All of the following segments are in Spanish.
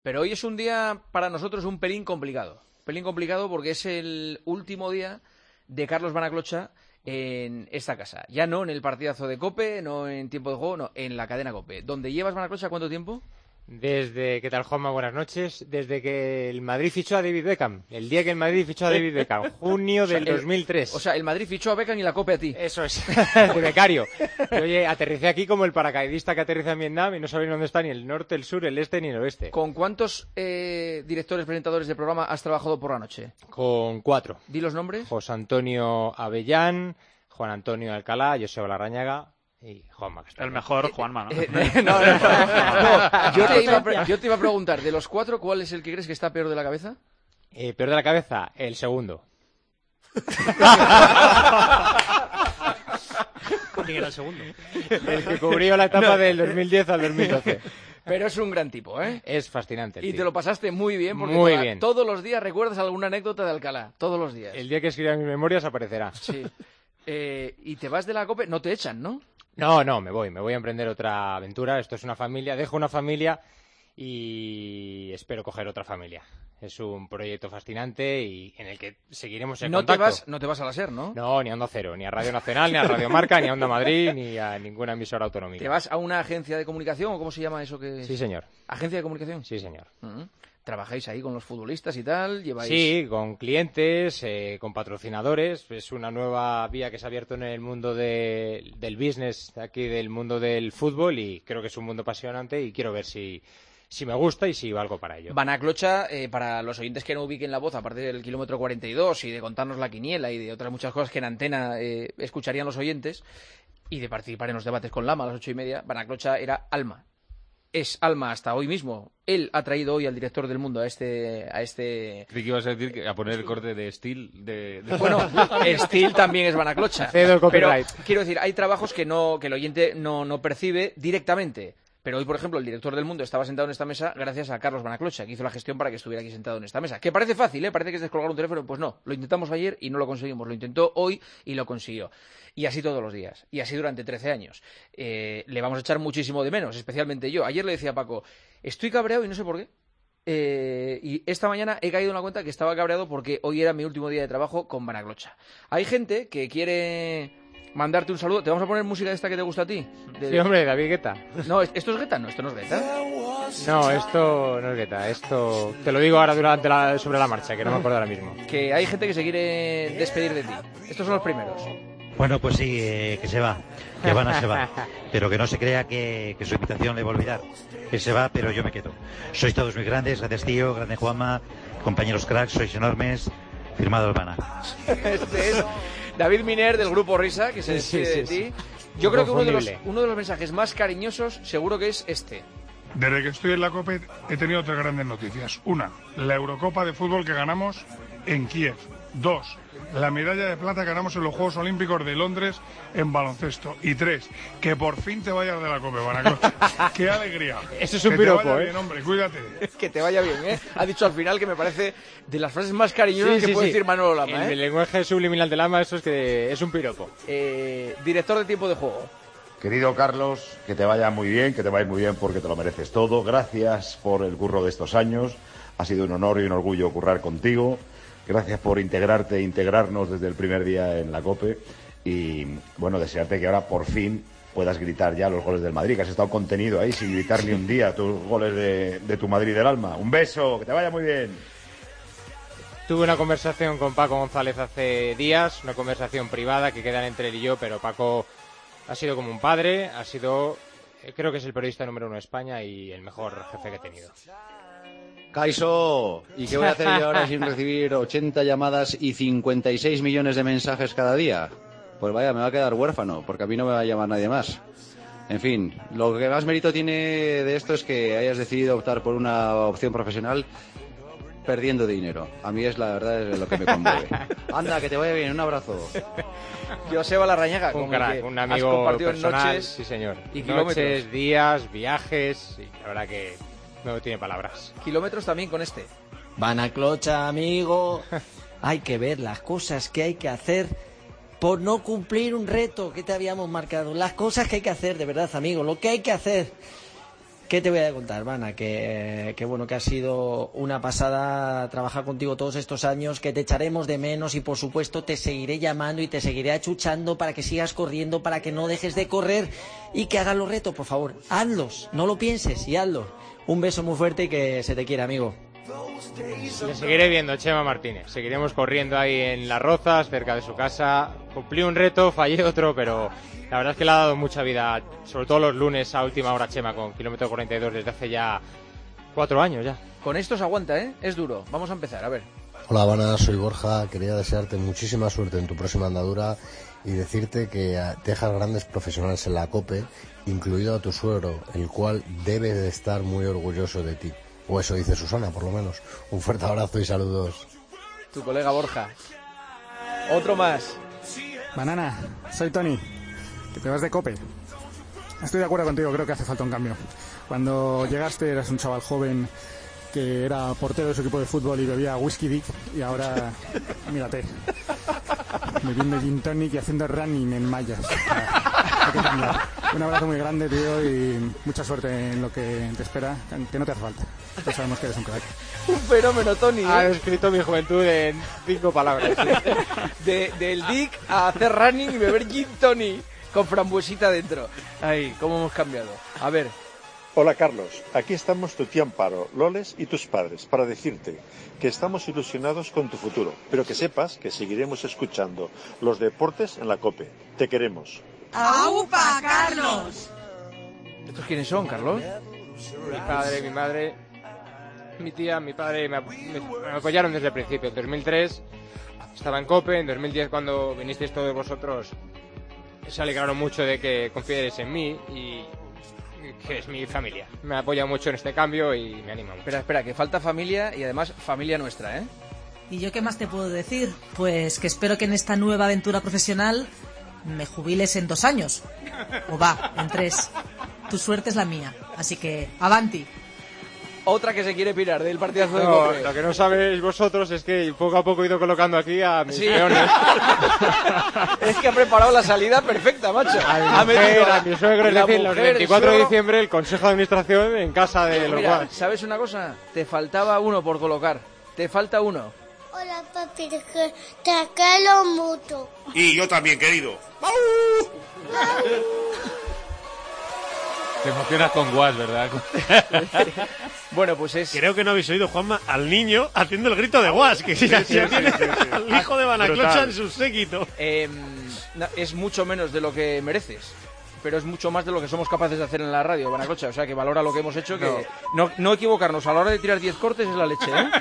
Pero hoy es un día para nosotros un pelín complicado. Pelín complicado porque es el último día de Carlos Banaclocha en esta casa. Ya no en el partidazo de COPE, no en tiempo de juego, no, en la cadena COPE. ¿Dónde llevas Banaclocha cuánto tiempo? ¿Qué tal, Juanma? Buenas noches. Desde que el Madrid fichó a David Beckham. El día que el Madrid fichó a David Beckham, junio del 2003. O sea, el Madrid fichó a Beckham y la COPE a ti. Eso es, de becario. Y, oye, aterricé aquí como el paracaidista que aterriza en Vietnam y no sabéis dónde está ni el norte, el sur, el este ni el oeste. ¿Con cuántos directores, presentadores de programa has trabajado por la noche? Con 4. ¿Di los nombres? José Antonio Avellán, Juan Antonio Alcalá, Joseba Larrañaga y Juanma Castaño. El mejor Juanma, ¿no? No, yo te iba a preguntar, de los 4, ¿cuál es el que crees que está peor de la cabeza? Peor de la cabeza, el segundo. ¿Quién era el segundo? El que cubrió la etapa del 2010 al 2012. Pero es un gran tipo, ¿eh? Es fascinante. Y te lo pasaste muy bien, porque muy bien. Todos los días recuerdas alguna anécdota de Alcalá. Todos los días. El día que escriba mis memorias aparecerá. Sí. Y te vas de la COPE, no te echan, ¿no? No, me voy a emprender otra aventura. Esto es una familia, dejo una familia y espero coger otra familia. Es un proyecto fascinante y en el que seguiremos en contacto. No te vas a la SER, ¿no? No, ni a Onda Cero, ni a Radio Nacional, ni a Radio Marca, ni a Onda Madrid, ni a ninguna emisora autonómica. ¿Te vas a una agencia de comunicación o cómo se llama eso que...? Sí, señor. ¿Agencia de comunicación? Sí, señor. ¿Trabajáis ahí con los futbolistas y tal? ¿Lleváis...? Sí, con clientes, con patrocinadores. Es una nueva vía que se ha abierto en el mundo del business, aquí del mundo del fútbol, y creo que es un mundo apasionante y quiero ver si me gusta y si valgo para ello. Banaclocha, para los oyentes que no ubiquen la voz, aparte del kilómetro 42 y de contarnos la quiniela y de otras muchas cosas que en antena escucharían los oyentes, y de participar en los debates con Lama a las 8:30, Banaclocha era alma. Es alma hasta hoy mismo. Él ha traído hoy al director del Mundo a este... Creí que ibas a decir a poner el corte de Steel. Bueno, Steel también es Banaclocha. Cedo el copyright. Pero quiero decir, hay trabajos que el oyente no percibe directamente. Pero hoy, por ejemplo, el director del Mundo estaba sentado en esta mesa gracias a Carlos Banaclocha, que hizo la gestión para que estuviera aquí sentado en esta mesa. Que parece fácil, ¿eh? Parece que es descolgar un teléfono. Pues no, lo intentamos ayer y no lo conseguimos. Lo intentó hoy y lo consiguió. Y así todos los días. Y así durante 13 años. Le vamos a echar muchísimo de menos, especialmente yo. Ayer le decía a Paco, estoy cabreado y no sé por qué. Y esta mañana he caído en la cuenta que estaba cabreado porque hoy era mi último día de trabajo con Banaclocha. Hay gente que quiere mandarte un saludo. ¿Te vamos a poner música de esta que te gusta a ti? Sí, hombre, David Guetta. No, ¿esto es Guetta? No, esto no es Guetta. No, esto no es Guetta. Esto te lo digo ahora sobre la marcha, que no me acuerdo ahora mismo. Que hay gente que se quiere despedir de ti. Estos son los primeros. Bueno, pues sí, que se va. Que Van se va. Pero que no se crea que su invitación le va a olvidar. Que se va, pero yo me quedo. Sois todos muy grandes. Gracias, tío. Grande Juanma. Compañeros cracks, sois enormes. Firmado Albana. Este es David Miner del grupo Risa, que se despide de ti. Yo creo que uno de los mensajes más cariñosos seguro que es este. Desde que estoy en la COPE he tenido 3 grandes noticias. 1, la Eurocopa de fútbol que ganamos en Kiev. 2, la medalla de plata que ganamos en los Juegos Olímpicos de Londres en baloncesto. Y 3, que por fin te vayas de la COPE, Banaclocha. ¡Qué alegría! Eso es un piropo, Que te vaya bien, hombre, cuídate. Que te vaya bien, ¿eh? Ha dicho al final que me parece de las frases más cariñosas que puede decir Manolo Lama, El lenguaje subliminal de Lama, eso es un piropo. Director de Tiempo de Juego. Querido Carlos, que te vaya muy bien, que te vaya muy bien porque te lo mereces todo. Gracias por el curro de estos años. Ha sido un honor y un orgullo currar contigo. Gracias por integrarte e integrarnos desde el primer día en la COPE. Y, bueno, desearte que ahora por fin puedas gritar ya los goles del Madrid, que has estado contenido ahí sin gritar ni un día tus goles de tu Madrid del alma. Un beso, que te vaya muy bien. Tuve una conversación con Paco González hace días, una conversación privada que queda entre él y yo, pero Paco ha sido como un padre, creo que es el periodista número 1 de España y el mejor jefe que he tenido. Kaiso, ¿y qué voy a hacer yo ahora sin recibir 80 llamadas y 56 millones de mensajes cada día? Pues vaya, me va a quedar huérfano, porque a mí no me va a llamar nadie más. En fin, lo que más mérito tiene de esto es que hayas decidido optar por una opción profesional perdiendo dinero. A mí es la verdad es lo que me conmueve. Anda, que te vaya bien, un abrazo. Joseba Larrañaga, un crack, un amigo personal, noches, sí señor. Y kilómetros. Noches, días, viajes, y la verdad que no tiene palabras. Kilómetros también con este. Banaclocha, amigo. Hay que ver las cosas que hay que hacer por no cumplir un reto que te habíamos marcado. Las cosas que hay que hacer, de verdad, amigo. Lo que hay que hacer. ¿Qué te voy a contar, Vana? Que bueno, que ha sido una pasada trabajar contigo todos estos años, que te echaremos de menos y por supuesto te seguiré llamando y te seguiré achuchando para que sigas corriendo, para que no dejes de correr y que hagas los retos, por favor. Hazlos, no lo pienses y hazlos. Un beso muy fuerte y que se te quiera, amigo. Le seguiré viendo, Chema Martínez. Seguiremos corriendo ahí en Las Rozas, cerca de su casa. Cumplí un reto, fallé otro, pero la verdad es que le ha dado mucha vida, sobre todo los lunes a última hora, Chema, con kilómetro 42 desde hace ya 4 años ya. Con esto se aguanta, ¿eh? Es duro. Vamos a empezar, a ver. Hola, Habana, soy Borja. Quería desearte muchísima suerte en tu próxima andadura y decirte que dejas grandes profesionales en la COPE, incluido a tu suegro, el cual debe de estar muy orgulloso de ti. O eso dice Susana, por lo menos. Un fuerte abrazo y saludos. Tu colega Borja. Otro más. Banana, soy Tony, que te vas de COPE. Estoy de acuerdo contigo, creo que hace falta un cambio. Cuando llegaste eras un chaval joven que era portero de su equipo de fútbol y bebía whisky dick, y ahora, mírate, bebiendo gin tonic y haciendo running en mallas. Hay que cambiar. Un abrazo muy grande, tío, y mucha suerte en lo que te espera, que no te hace falta. Todos sabemos que eres un crack. Un fenómeno, Tony. Ha descrito mi juventud en 5 palabras. Del dick a hacer running y beber gin tonic con frambuesita dentro. Ay, cómo hemos cambiado. A ver. Hola Carlos, aquí estamos tu tía Amparo, Loles y tus padres para decirte que estamos ilusionados con tu futuro, pero que sepas que seguiremos escuchando los deportes en la COPE. Te queremos. ¡Aupa, Carlos! ¿Estos quiénes son, Carlos? Mi padre, mi madre, mi tía, mi padre me apoyaron desde el principio. En 2003 estaba en COPE, en 2010 cuando vinisteis todos vosotros se alegraron mucho de que confiéis en mí y que es mi familia. Me apoya mucho en este cambio y me anima mucho. Espera, que falta familia y además familia nuestra, ¿eh? ¿Y yo qué más te puedo decir? Pues que espero que en esta nueva aventura profesional me jubiles en 2 años. O va, en 3. Tu suerte es la mía. Así que, avanti. Otra que se quiere pirar del partidazo de No, COPE. lo que no sabéis vosotros es que poco a poco he ido colocando aquí a mis peones. Es que ha preparado la salida perfecta, macho. A mi suegro, es decir, los 24 de diciembre el Consejo de Administración en casa de los Mira, Guas. ¿sabes una cosa? Te faltaba uno por colocar. Te falta uno. Hola, papi, que te quiero mucho. Y yo también, querido. Te emocionas con Guas, ¿verdad? Bueno, pues es... Creo que no habéis oído, Juanma, al niño haciendo el grito de Guas, que ya tiene al hijo de Banaclocha en su séquito. Es mucho menos de lo que mereces, pero es mucho más de lo que somos capaces de hacer en la radio, Banaclocha. O sea, que valora lo que hemos hecho, que no equivocarnos a la hora de tirar 10 cortes es la leche, ¿eh?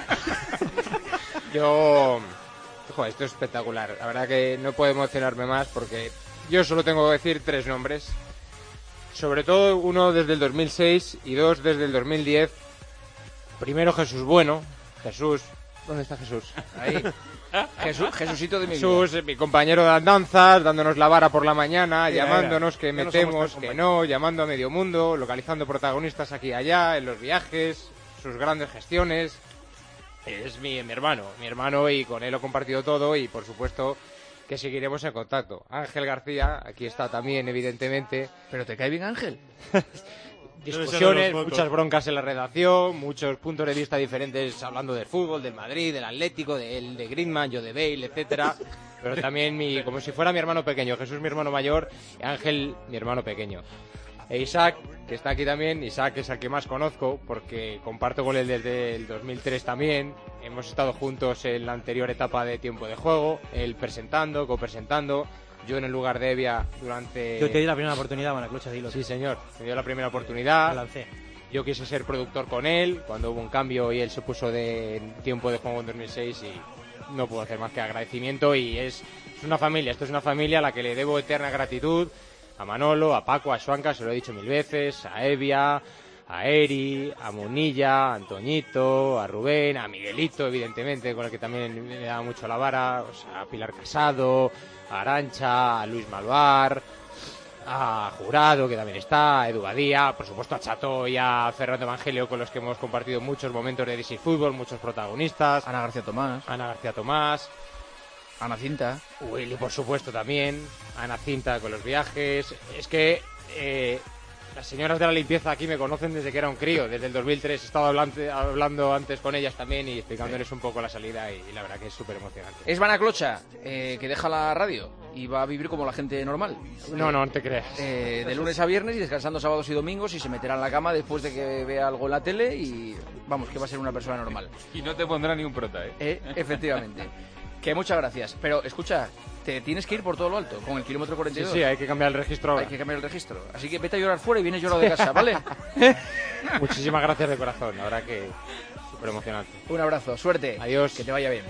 Joder, esto es espectacular. La verdad que no puedo emocionarme más porque yo solo tengo que decir 3 nombres. Sobre todo uno desde el 2006 y 2 desde el 2010. Primero Jesús Bueno. Jesús, ¿dónde está Jesús? Ahí. Jesucito de mi vida. Jesús, mi compañero de andanzas, dándonos la vara por la mañana, Mira, llamándonos que no metemos, somos que no, llamando a medio mundo, localizando protagonistas aquí y allá, en los viajes, sus grandes gestiones. Es mi hermano y con él lo he compartido todo y por supuesto que seguiremos en contacto. Ángel García, aquí está también evidentemente. ¿Pero te cae bien Ángel? Discusiones, muchas broncas en la redacción, muchos puntos de vista diferentes hablando del fútbol, del Madrid, del Atlético, de Griezmann, yo de Bale, etcétera. Pero también como si fuera mi hermano pequeño, Jesús mi hermano mayor y Ángel mi hermano pequeño. E Isaac, que está aquí también. Isaac es el que más conozco porque comparto con él desde el 2003 también. Hemos estado juntos en la anterior etapa de tiempo de juego, él presentando, copresentando, yo en el lugar de Evia durante... Yo te di la primera oportunidad, Banaclocha, dilo. Sí, señor, me dio la primera oportunidad. Te lancé. Yo quise ser productor con él cuando hubo un cambio y él se puso de tiempo de juego en 2006 y no puedo hacer más que agradecimiento y es una familia, esto es una familia a la que le debo eterna gratitud. A Manolo, a Paco, a Xuanca, se lo he dicho 1000 veces, a Evia, a Eri, a Munilla, a Antoñito, a Rubén, a Miguelito, evidentemente, con el que también me da mucho la vara, o sea, a Pilar Casado, a Arancha, a Luis Malvar, a Jurado, que también está, a Edu Badía, por supuesto a Chato y a Fernando Evangelio, con los que hemos compartido muchos momentos de DC Fútbol, muchos protagonistas. Ana García Tomás. Ana Cinta. Willy, por supuesto, también. Ana Cinta con los viajes. Es que Las señoras de la limpieza aquí me conocen desde que era un crío, desde el 2003. He estado hablando antes con ellas también y explicándoles un poco la salida y la verdad que es súper emocionante. Es Banaclocha, que deja la radio y va a vivir como la gente normal. No te creas. De lunes a viernes y descansando sábados y domingos, y se meterá en la cama después de que vea algo en la tele y vamos, que va a ser una persona normal. Y no te pondrá ni un prota, Efectivamente. Que muchas gracias. Pero escucha, te tienes que ir por todo lo alto, con el kilómetro 42. Sí, hay que cambiar el registro ahora. Hay que cambiar el registro. Así que vete a llorar fuera y vienes llorado de casa, ¿vale? Muchísimas gracias de corazón, la verdad que súper emocionante. Un abrazo, suerte. Adiós. Que te vaya bien.